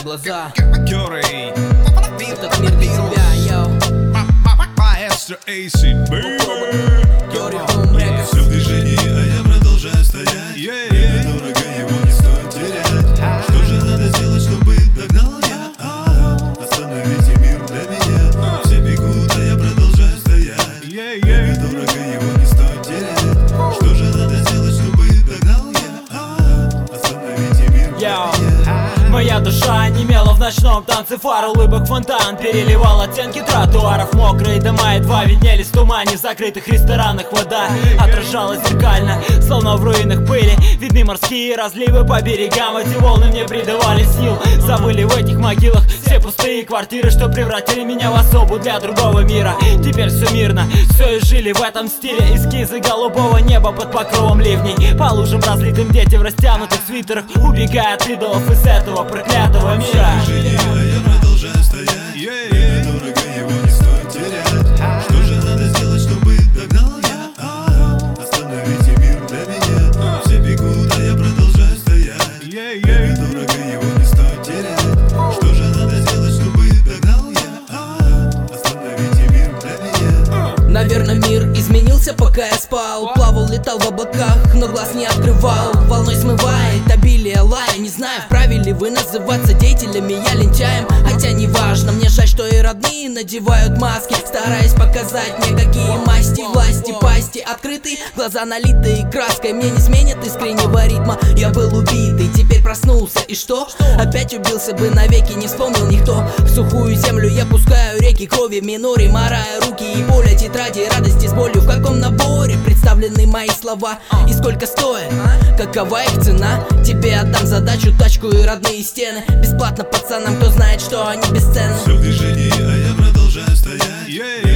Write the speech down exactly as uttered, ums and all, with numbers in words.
глаза. Который Этот мир для тебя, йоу. Маэстро эй си би. Кёри Хоум Рекордс. Все в движении, а я продолжаю стоять. Yeah. Время дорого, его не стоит терять. Что же надо сделать, чтобы догнал я? А, остановите мир для меня. Все бегут, а я продолжаю стоять. Yeah, Время yeah. дорого, его не стоит терять. Что же надо сделать, чтобы догнал я? А, остановите мир для Йоу. меня. Моя душа немела в ночном танце фар, улыбок фонтан переливал оттенки тротуаров. Мокрые дома едва виднелись в тумане, в закрытых ресторанах вода отражалась зеркально, словно в руинах пыли. Видны морские разливы по берегам, эти волны мне придавали сил. Забыли в этих могилах все пустые квартиры, что превратили меня в особу для другого мира. Теперь все мирно, все и жили в этом стиле. Эскизы голубого неба под покровом ливней, по лужам разлитым дети в растянутых свитерах, убегая от идолов из этого проклятого мира. Движение, а я продолжаю стоять. Yeah. Время дорого, его не стоит терять. Что же надо сделать, чтобы догнал я? А, остановите мир для меня. Все бегут, а я продолжаю стоять. Yeah, Время yeah. дорого, его не стоит терять. Что же надо сделать, чтобы догнал я? А, остановите мир для меня. Наверное, мир изменился, пока я спал. Плавал, летал в облаках, но глаз не открывал. Волной смывает обилие лая. Не знаю, вправе ли вы называться деятелями, я лентяем. Хотя не важно, мне жаль, что и родные надевают маски, стараясь показать мне, какие масти, власти, пасти открыты, глаза налитые краской. Мне не сменят искреннего ритма. Я был убитый, теперь проснулся. И что? Опять убился бы навеки, не вспомнил никто. В сухую землю я пускаю реки крови, минори, морая руки и боли, тетради радости с болью. В каком наборе представлены мои слова и сколько стоят, какова их цена? Тебе отдам задачу, тачку и родные стены. Бесплатно пацанам, кто знает, что они бесценны. Все в движении, а я продолжаю стоять. Yeah.